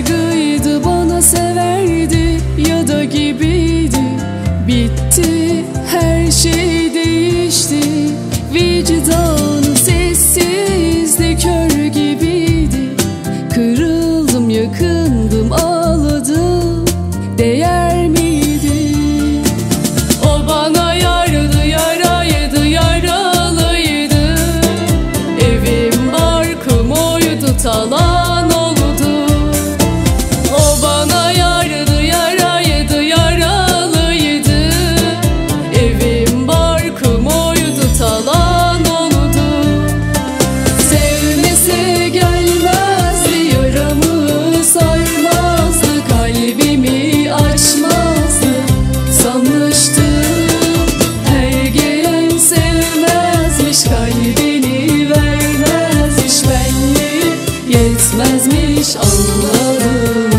yargıydı, bana severdi ya da gibiydi. Bitti, her şey değişti. Vicdanı sessizdi, kör gibiydi. Kırıldım, yakındım, ağladım. Değer miydi? O bana yardı, yaraydı, yaralıydı. Evim barkım oydu, talan oldu. O bana yardı, yaraydı, yaralıydı. Evim barkım oydu, talan oldu. Sevmese gelmezdi, yaramı sarmazdı, kalbimi açmazdı. Sanmıştım her gelen sevmezmiş, kalbini vermezmiş, benliği yetmezmiş, anladım.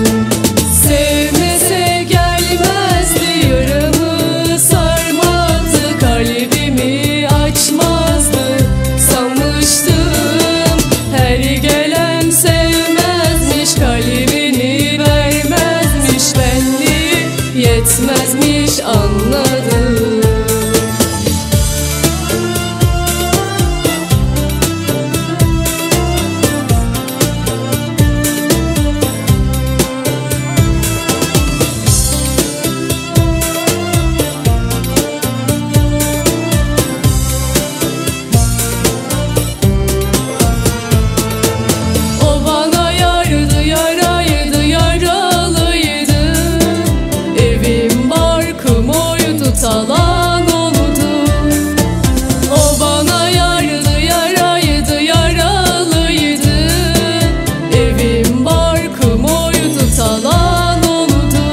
Sevmese gelmezdi, yaramı sarmazdı, kalbimi açmazdı. Sanmıştım her gelen sevmezmiş, kalbini vermezmiş, benliği yetmezmiş, anladım. O bana yardı, yaraydı, yaralıydı. Evim barkım oydu, talan oldu. O bana yardı, yaraydı, yaralıydı. Evim barkım oydu, talan oldu.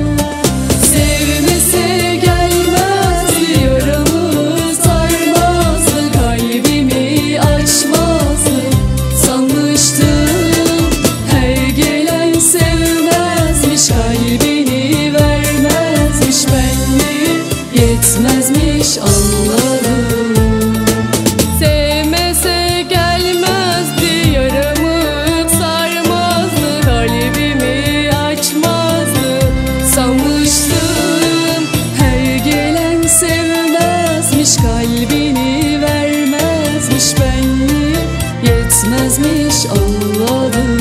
Sevmese gelmezdi, yaramı sarmazdı, kalbimi açmazdı. Sanmıştım her gelen sevmezmiş, kalbini vermezmiş, benliği yetmezmiş, anladım. Sevmese gelmezdi, yaramı sarmazdı, kalbimi açmazdı. Sanmıştım her gelen sevmezmiş, kalbini vermezmiş, benliği yetmezmiş, anladım.